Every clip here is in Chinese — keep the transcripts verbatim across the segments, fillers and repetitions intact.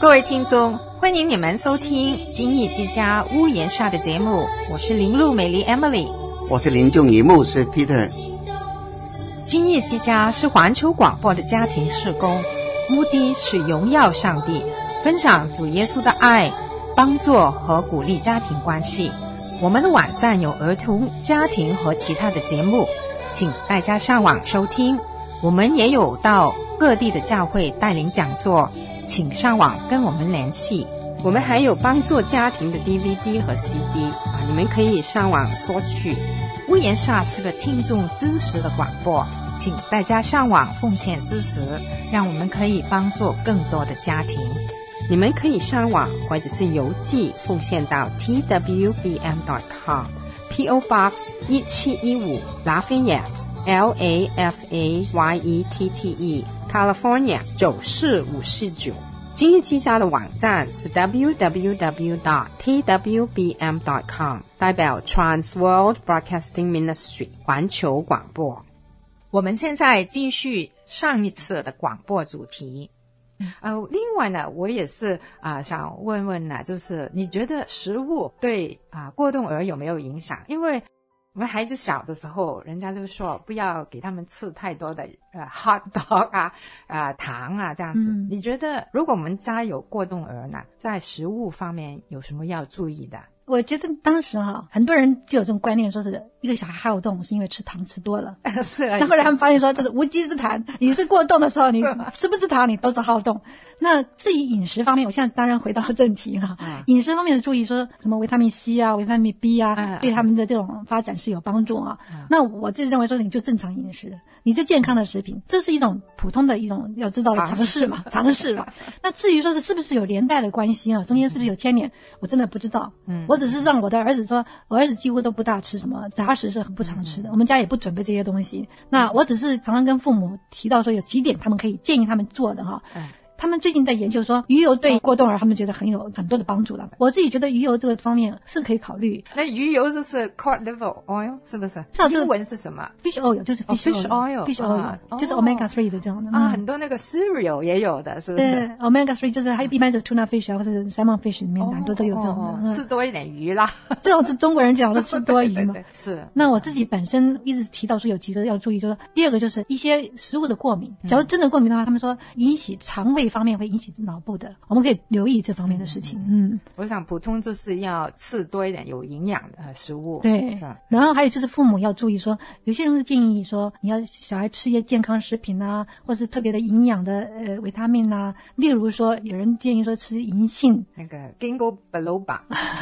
各位听众，欢迎你们收听今日之家屋檐下的节目，我是林路美丽 Emily， 我是林仲仪牧师 Peter。 今日之家是环球广播的家庭事工，目的是荣耀上帝，分享主耶稣的爱，帮助和鼓励家庭关系。我们的网站有儿童、家庭和其他的节目，请大家上网收听。我们也有到各地的教会带领讲座，请上网跟我们联系。我们还有帮助家庭的 D V D 和 C D 啊，你们可以上网索取。屋檐下是个听众支持的广播，请大家上网奉献支持，让我们可以帮助更多的家庭。你们可以上网或者是邮寄奉献到 T W B M dot com P O Box 一七一五 Lafayette L A F A Y E T T E California 九四五四九。今日之家的网站是 W W W dot T W B M dot com， 代表 Trans World Broadcasting Ministry 环球广播。我们现在继续上一次的广播主题。呃，另外呢，我也是啊、呃，想问问呢，就是你觉得食物对啊、呃、过动儿有没有影响？因为我们孩子小的时候，人家就说不要给他们吃太多的呃 hot dog 啊、呃糖啊这样子、嗯。你觉得如果我们家有过动儿呢，在食物方面有什么要注意的？ 我觉得当时哈，很多人就有这种观念，说是一个小孩好动是因为吃糖吃多了。 是啊。 但后来他们发现说，这是无稽之谈。你是过动的时候，你吃不吃糖，你都是好动。那至于饮食方面，我现在当然回到正题哈。嗯、饮食方面的注意，说什么维他命 C 啊、维他命 B 啊，嗯、对他们的这种发展是有帮助啊。嗯、那我自己认为说，你就正常饮食，你是健康的食品，这是一种普通的一种要知道的常识嘛，常识嘛。那至于说是是不是有连带的关系啊，中间是不是有牵连，我真的不知道。嗯。我只是让我的儿子说，我儿子几乎都不大吃什么杂食，是很不常吃的。我们家也不准备这些东西。那我只是常常跟父母提到说，有几点他们可以建议他们做的哈。嗯。他们最近在研究说，鱼油对过动儿他们觉得很有很多的帮助了。我自己觉得鱼油这个方面是可以考虑。 那鱼油就是 cod liver oil 是不是？英文是什么 ？fish oil 就是 fish oil，fish oil，fish oil、啊、就是 omega 三 的这样的啊、嗯，很多那个 cereal 也有的，是不是？ 对 ，omega 三就是还一般就是 tuna fish 啊，或者 salmon fish 里面很多都有这种的、 哦嗯。吃多一点鱼啦， 这种是中国人讲的吃多鱼嘛。 对对对是。 那我自己本身一直提到说有几个要注意，就是第二个就是一些食物的过敏，假如真的过敏的话，他们说引起肠胃方面会引起脑部的，我们可以留意这方面的事情。嗯， 我想普通就是要吃多一点有营养的食物。 对，然后还有就是父母要注意说，有些人是建议说你要小孩吃一些健康食品啊，或是特别的营养的呃维他命啊，例如说有人建议说吃银杏， 那个 Ginkgo biloba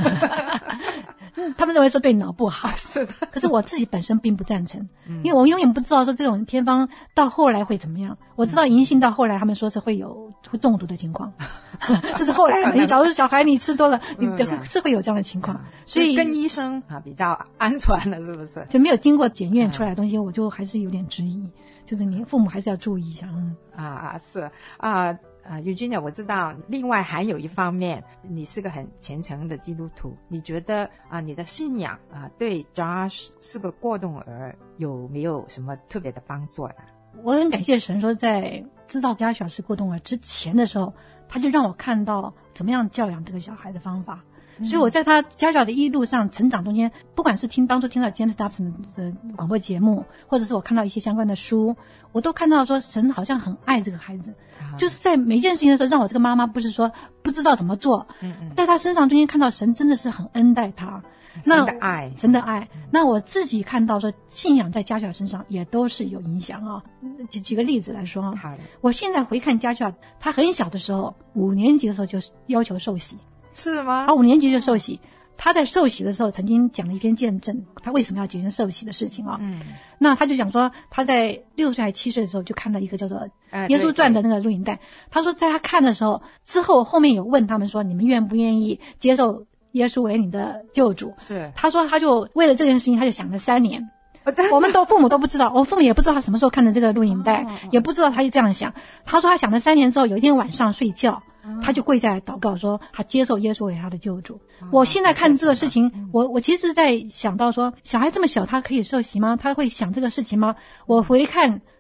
他们认为说对脑部好， 是的。 可是我自己本身并不赞成，嗯、因为我永远不知道说这种偏方到后来会怎么样。我知道银杏到后来他们说是会有会中毒的情况，这是后来你假如小孩你吃多了，你是会有这样的情况， 嗯、 所以跟医生啊比较安全的，是不是？ 就没有经过检验出来的东西，我就还是有点质疑，就是你父母还是要注意一下。嗯啊啊是啊。啊 Eugenia 我知道另外还有一方面，你是个很虔诚的基督徒，你觉得啊你的信仰啊对 Josh 是个过动儿有没有什么特别的帮助呢？ 我很感谢神说，在知道 Josh 是过动儿之前的时候，他就让我看到怎么样教养这个小孩的方法。所以我在他家教的一路上成长中间，不管是听当初听到 James Dobson 的广播节目，或者是我看到一些相关的书，我都看到说神好像很爱这个孩子，啊、就是在每件事情的时候，让我这个妈妈不是说不知道怎么做，嗯嗯，在他身上中间看到神真的是很恩待他， 那神的爱， 神的爱。嗯、那我自己看到说信仰在家教身上也都是有影响啊。举举个例子来说啊，好的，我现在回看家教，他很小的时候，五年级的时候就要求受洗。 是吗？ 啊，五年级就受洗。他在受洗的时候曾经讲了一篇见证，他为什么要决定受洗的事情啊、哦？嗯，那他就讲说，他在六岁还七岁的时候就看到一个叫做《耶稣传》的那个录影带、呃。他说，在他看的时候，之后后面有问他们说，你们愿不愿意接受耶稣为你的救主？ 是。他说，他就为了这件事情，他就想了三年。我们都父母都不知道，我父母也不知道他什么时候看的这个录影带，哦、也不知道他就这样想。他说他想了三年之后，有一天晚上睡觉。他就跪下来祷告说他接受耶稣为他的救主、嗯、我现在看这个事情、嗯、我我其实在想到说小孩这么小他可以受洗吗？他会想这个事情吗？我回看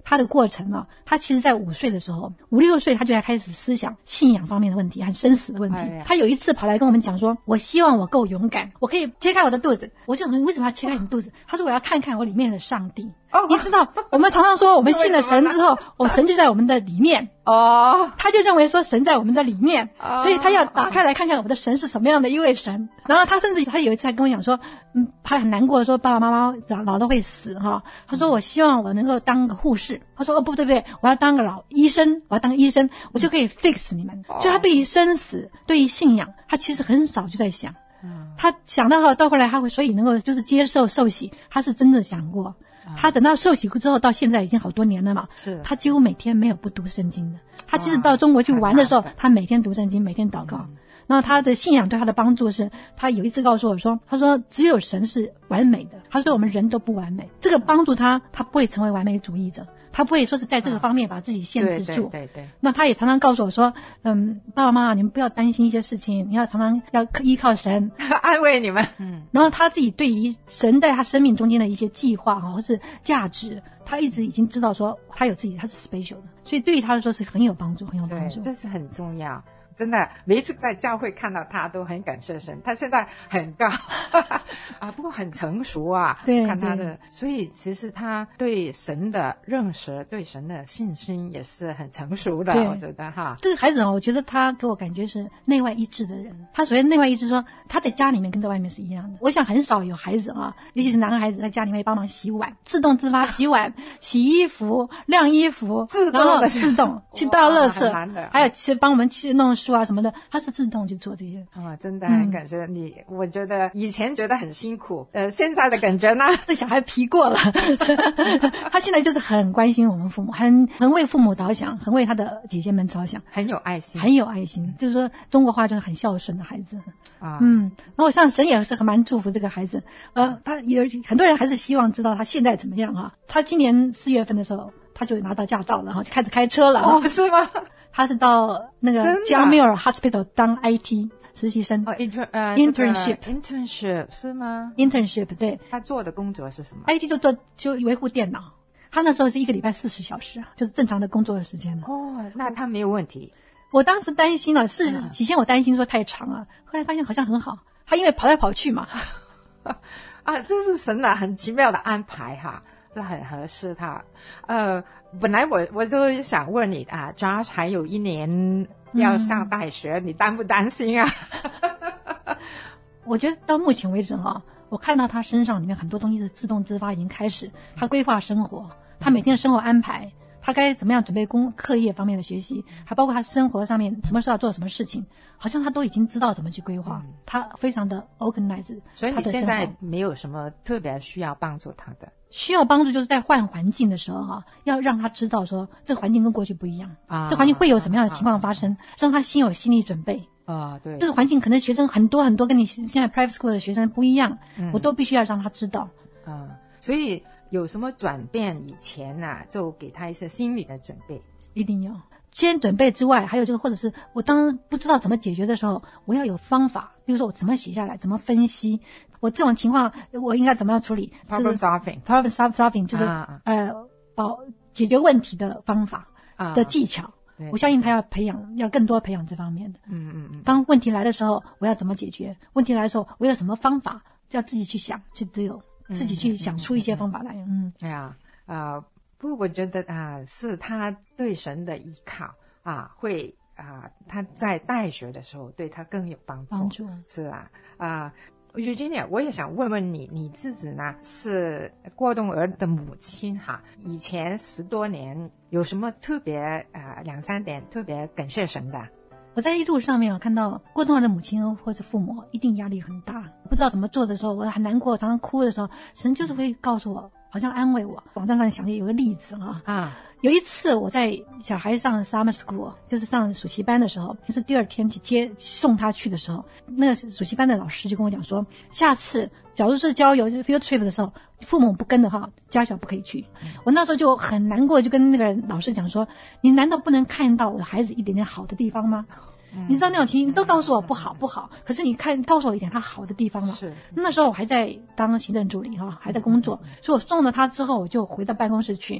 他的过程哦，他其实在五岁的时候，五六岁他就在开始思想信仰方面的问题和生死的问题。哎、他有一次跑来跟我们讲说，我希望我够勇敢，我可以切开我的肚子。我就想说，你为什么要切开你肚子？他说我要看看我里面的上帝。哦，你知道我们常常说我们信了神之后，我神就在我们的里面。哦，他就认为说神在我们的里面，哦、所以他要打开来看看我们的神是什么样的一位神。然后他甚至他有一次还跟我讲说，嗯，他很难过说爸爸妈妈老了会死哈。他说我希望我能够当个护士。他说哦不对不对，我要当个老医生，我要当医生，我就可以 fix 你们。哦、所以他对于生死，对于信仰，他其实很少就在想。嗯、他想到到后来他会，所以能够就是接受受洗，他是真的想过。他等到受洗之后到现在已经好多年了嘛，是他几乎每天没有不读圣经的。他即使到中国去玩的时候，他每天读圣经，每天祷告。嗯、然后他的信仰对他的帮助是，他有一次告诉我说，他说只有神是完美的，他说我们人都不完美，这个帮助他，他不会成为完美主义者。他不会说是在这个方面把自己限制住。啊、对对 对, 对。那他也常常告诉我说，嗯，爸爸妈妈，你们不要担心一些事情，你要常常要依靠神， 安慰你们。嗯。 然后他自己对于神在他生命中间的一些计划或是价值，他一直已经知道说他有自己，他是 special 的，所以对于他来说是很有帮助，很有帮助。 这是很重要。真的，每一次在教会看到他都很感谢神。他现在很高啊，不过很成熟啊。 对， 看他的，所以其实他对神的认识、对神的信心也是很成熟的。我觉得哈， 这个孩子啊，我觉得他给我感觉是内外一致的人。他所谓内外一致说，他在家里面跟在外面是一样的。我想很少有孩子啊，尤其是男孩子在家里面帮忙洗碗，自动自发洗碗、洗衣服、晾衣服， 自动然后自动去倒垃圾，还有去帮我们去弄书啊什么的，他是自动去做这些。 啊，真的很感谢你。嗯、我觉得以前觉得很辛苦，呃，现在的感觉呢， 这小孩皮过了。他现在就是很关心我们父母，很很为父母着想，很为他的姐姐们着想， 很有爱心， 很有爱心。就是说中国话就是很孝顺的孩子啊。嗯，然后像神也是很蛮祝福这个孩子。呃，他有很多人还是希望知道他现在怎么样啊。他今年四月份的时候，他就拿到驾照了，然后就开始开车了。 哦，是吗？ 他是到那个加缪尔 Hospital 当 I T 实习生。 哦 ，inter 呃 internship internship 是吗 ？internship 对。 他做的工作是什么 ？I T 就做就维护电脑。他那时候是一个礼拜四十小时啊，就是正常的工作的时间了。 哦，那他没有问题。 我当时担心了，是起先我担心说太长了，后来发现好像很好。他因为跑来跑去嘛。 啊，这是神的很奇妙的安排哈。这很合适他。呃，本来我我就想问你啊 ，Josh 还有一年要上大学，嗯、你担不担心啊？ 我觉得到目前为止哈、啊，我看到他身上里面很多东西是自动自发已经开始，他规划生活，他每天的生活安排，他该怎么样准备功课业方面的学习，还包括他生活上面什么时候要做什么事情，好像他都已经知道怎么去规划，嗯、他非常的 organized。 所以你现在没有什么特别需要帮助他的？ 需要帮助就是在换环境的时候哈、啊，要让他知道说这个环境跟过去不一样啊，这环境会有什么样的情况发生，啊、让他先有心理准备啊。对， 这个环境可能学生很多很多跟你现在 private school 的学生不一样，嗯、我都必须要让他知道啊。所以有什么转变以前啊，就给他一些心理的准备， 一定要先准备之外，还有就是或者是我当不知道怎么解决的时候，我要有方法，比如说我怎么写下来，怎么分析。我这种情况我应该怎么样处理 ？Problem solving， problem solving 就是、啊、呃，保解决问题的方法、啊、的技巧。我相信他要培养，要更多培养这方面的。 嗯嗯嗯。当问题来的时候，我要怎么解决？问题来的时候，我有什么方法？要自己去想，就只有自己去想出一些方法来。嗯。 哎呀，呃，不过我觉得啊、呃，是他对神的依靠啊，会啊、呃，他在大学的时候对他更有帮助。 帮助是啊啊。Eugenia， 我也想问问你，你自己呢是郭栋儿的母亲哈，以前十多年有什么特别啊、呃、两三点特别感谢神的？ 我在一路上面我看到郭栋儿的母亲或者父母一定压力很大，不知道怎么做的时候，我很难过，常常哭的时候，神就是会告诉我，好像安慰我。网站上想有个例子啊啊。有一次我在小孩上 summer school， 就是上暑期班的时候，是第二天去接送他去的时候，那个暑期班的老师就跟我讲说，下次假如是郊游 field trip 的时候，父母不跟的话，家小不可以去。嗯、我那时候就很难过，就跟那个老师讲说，你难道不能看到我孩子一点点好的地方吗？嗯、你知道那种情形，你都告诉我不好不好，可是你看告诉我一点他好的地方吗？是。那时候我还在当行政助理哈，还在工作，所以我送了他之后，我就回到办公室去。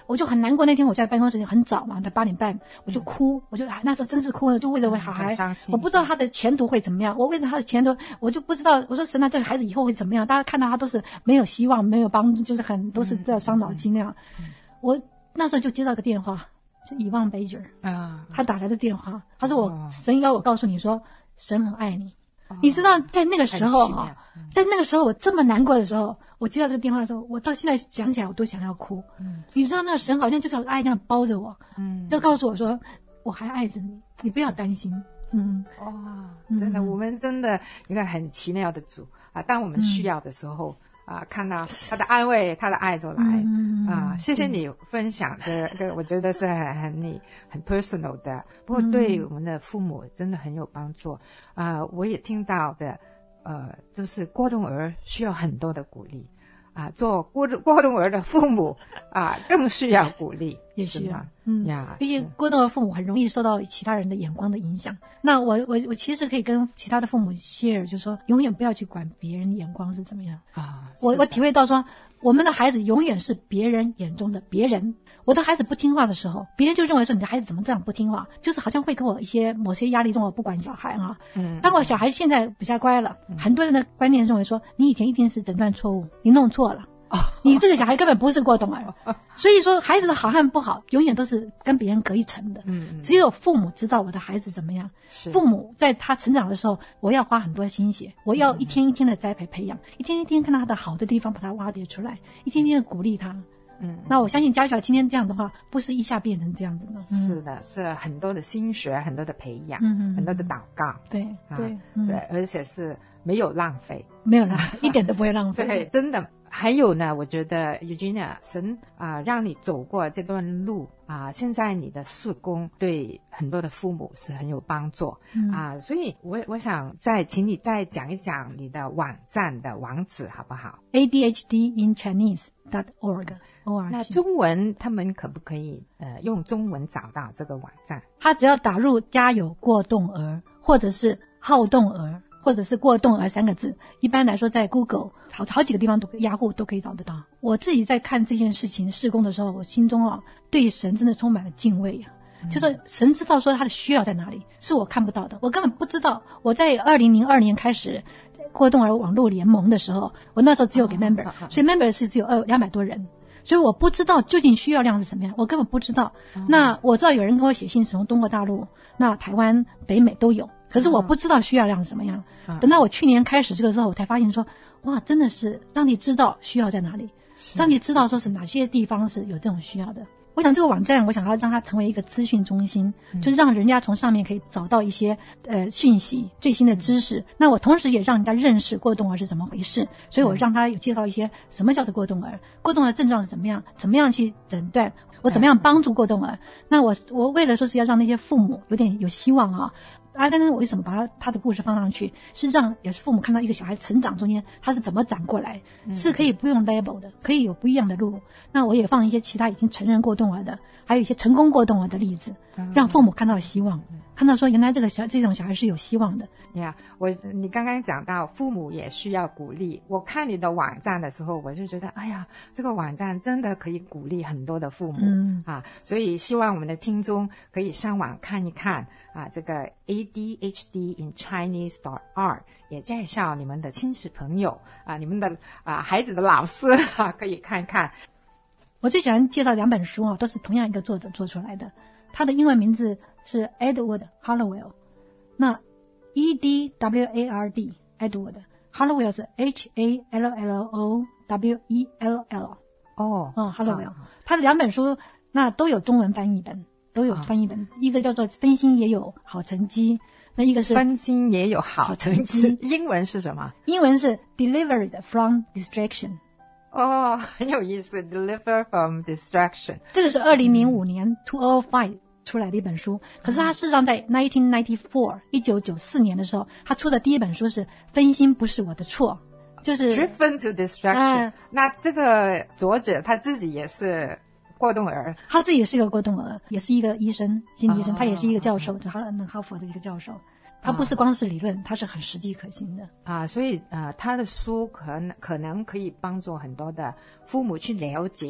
我就很难过。那天我在办公室很早嘛，在八点半，我就哭，我就、啊、那时候真是哭了，就为了我小孩，我不知道他的前途会怎么样，我为了他的前途，我就不知道，我说神啊，这个孩子以后会怎么样？大家看到他都是没有希望，没有帮助，就是很都是在伤脑筋那样。嗯嗯、我那时候就接到个电话，就以望贝尔啊，他打来的电话，他说我、哦、神要我告诉你说，神很爱你。你知道在那个时候啊，在那个时候我这么难过的时候，我接到这个电话的时候，我到现在想起来我都想要哭。嗯，你知道那个神好像就是爱那样包着我，嗯，就告诉我说我还爱着你，你不要担心。嗯， 哇、哦，真的、嗯，我们真的一个很奇妙的主啊！当我们需要的时候。嗯啊，看到他的安慰，他的爱就来、嗯、啊！谢谢你分享这个，我觉得是很很你很 personal 的，不过对我们的父母真的很有帮助啊！我也听到的，呃，就是过动儿需要很多的鼓励啊，做过过动儿的父母啊，更需要鼓励， 也需要，嗯呀，毕竟过动儿父母很容易受到其他人的眼光的影响。那我我我其实可以跟其他的父母 share， 就是说永远不要去管别人的眼光是怎么样啊。我我体会到说，我们的孩子永远是别人眼中的别人。我的孩子不听话的时候，别人就认为说你的孩子怎么这样不听话，就是好像会给我一些某些压力，中我不管小孩啊。嗯，当我小孩现在比较乖了，嗯、很多人的观念认为说你以前一定是诊断错误，你弄错了。你这个小孩根本不是过动儿，所以说孩子的好和不好永远都是跟别人隔一层的。嗯，只有父母知道我的孩子怎么样。父母在他成长的时候，我要花很多心血，我要一天一天的栽培培养，一天一天看到他的好的地方，把他挖掘出来，一天天的鼓励他。嗯，那我相信家小今天这样的话，不是一下变成这样子的。 嗯、是的，是很多的心血，很多的培养，嗯、很多的祷告。 对对、 啊、对，而且是没有浪费， 没有浪费，一点都不会浪费。 对，真的。还有呢，我觉得 Eugenia 神啊、呃，让你走过这段路啊、呃，现在你的事工对很多的父母是很有帮助、嗯、啊，所以我我想再请你再讲一讲你的网站的网址好不好 ？A D H D in Chinese dot org。 那中文他们可不可以呃用中文找到这个网站？ 他只要打入家有过动儿，或者是好动儿，或者是过动儿三个字，一般来说在 Google 好好几个地方都雅虎都可以找得到。我自己在看这件事情事工的时候，我心中啊对神真的充满了敬畏啊、嗯、就是神知道说他的需要在哪里，是我看不到的，我根本不知道。我在二零零二年开始过动儿网络联盟的时候，我那时候只有给 member、哦、所以 member 是只有二两百多人，所以我不知道究竟需要量是什么样，我根本不知道、嗯、那我知道有人跟我写信从中国大陆，那台湾北美都有，可是我不知道需要量是什么样、嗯、等到我去年开始这个时候，我才发现说哇，真的是上帝知道需要在哪里，上帝知道说是哪些地方是有这种需要的。我想这个网站我想要让它成为一个资讯中心、嗯、就是让人家从上面可以找到一些呃讯息最新的知识、嗯、那我同时也让人家认识过动儿是怎么回事，所以我让他有介绍一些什么叫做过动儿，过动儿的症状是怎么样，怎么样去诊断，我怎么样帮助过动儿、嗯、那我我为了说是要让那些父母有点有希望啊，阿甘我为什么把他他的故事放上去，是让也是父母看到一个小孩成长中间他是怎么长过来、嗯、是可以不用 label 的，可以有不一样的路。那我也放一些其他已经承认过动儿的，还有一些成功过动儿的例子、嗯、让父母看到希望、嗯、看到说原来这个小这种小孩是有希望的呀。yeah, 我你刚刚讲到父母也需要鼓励，我看你的网站的时候我就觉得哎呀，这个网站真的可以鼓励很多的父母、嗯、啊，所以希望我们的听众可以上网看一看啊，这个 A D H D in Chinese dot org 也介绍你们的亲戚朋友啊，你们的啊孩子的老师啊可以看看。 我最喜欢介绍两本书啊，都是同样一个作者做出来的，他的英文名字是 Edward Hallowell， 那 E D W A R D Edward Hallowell 是 H A L L O W E L L 哦， 嗯 Hallowell， 他的两本书那都有中文翻译本，都有翻译本、哦、一个叫做分心也有好成绩，那一个是分心也有好成绩，英文是什么？ 英文是 Delivered from Distraction。 哦，很有意思 Deliver from Distraction， 这个是二零零五年、嗯、二零零五出来的一本书，可是他事实上在一九九四一九九四年的时候，他出的第一本书是分心不是我的错，就是 Driven to Distraction、呃、那这个作者他自己也是过动儿， 他自己是一个过动儿，也是一个医生，心理医生、哦、他也是一个教授，哈哈佛的一个教授，他不是光是理论、啊、他是很实际可行的啊，所以啊、呃，他的书可能可能可以帮助很多的父母去了解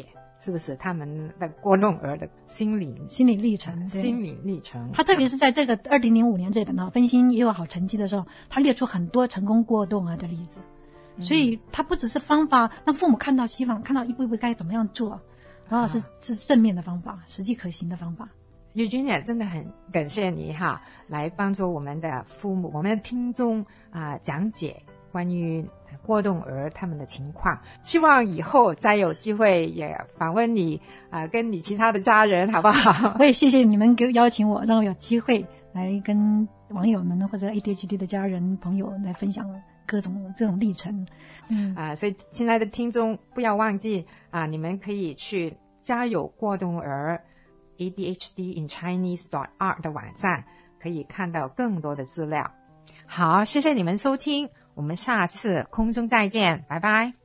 是不是他们的过动儿的心理心理历程， 心理历程。 他特别是在这个二零零五年这本呢，分心也有好成绩的时候，他列出很多成功过动儿的例子。所以他不只是方法让父母看到希望，看到一步一步该怎么样做，然后是、啊、是正面的方法，实际可行的方法。 Eugenia 真的很感谢你哈，来帮助我们的父母、我们的听众啊、呃、讲解关于过动儿他们的情况。希望以后再有机会也访问你啊、呃，跟你其他的家人好不好？ 我也谢谢你们给邀请我，让我有机会来跟网友们或者 A D H D 的家人朋友来分享各种这种历程。 嗯啊、呃，所以亲爱的听众不要忘记啊、呃，你们可以去家有过动儿 A D H D in Chinese dot org 的网站，可以看到更多的资料。好，谢谢你们收听，我们下次空中再见，拜拜。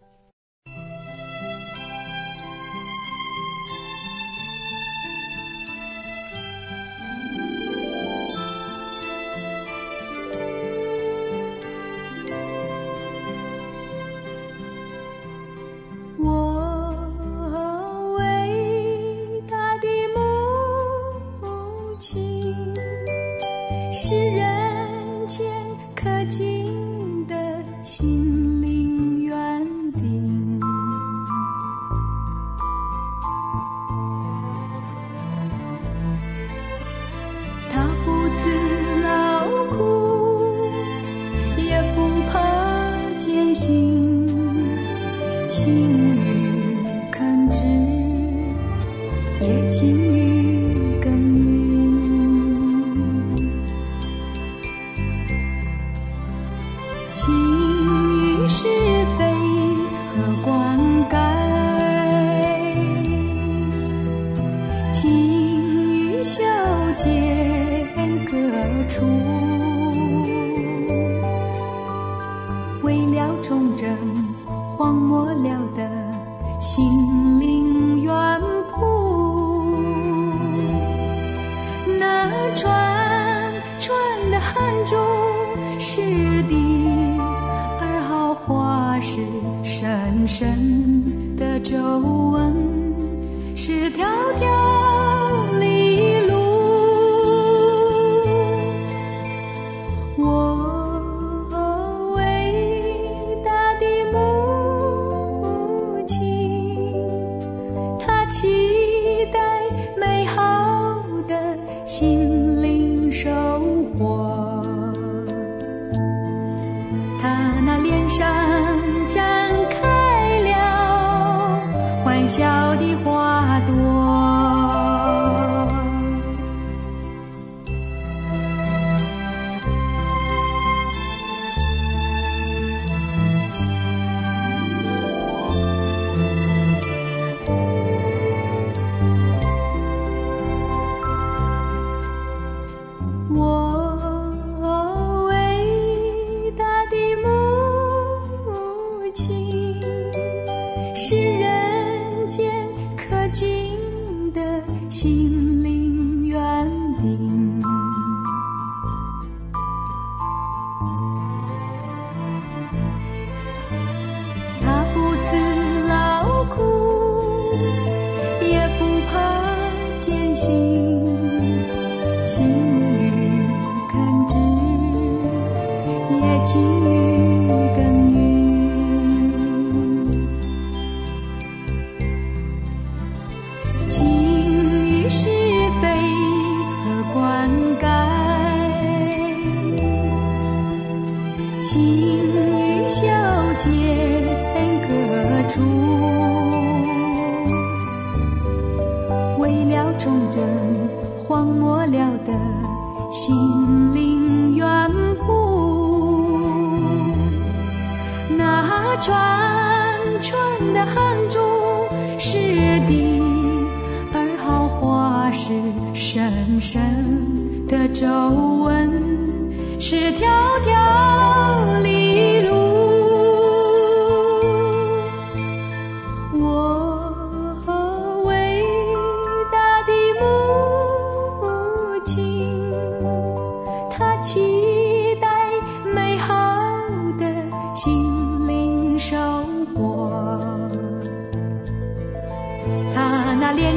他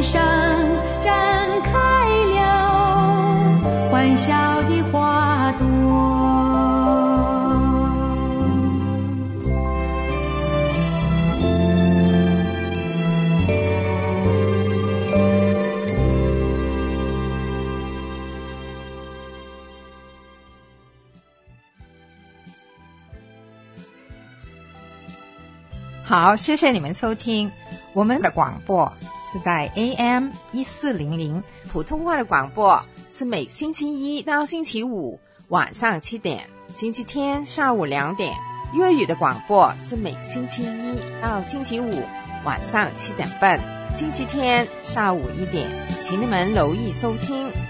天上展开了欢笑的花朵。 好，谢谢你们收听。我们的广播是在 A M 一四零零，普通话的广播是每星期一到星期五晚上七点，星期天下午两点。粤语的广播是每星期一到星期五晚上七点半，星期天下午一点，请你们留意收听。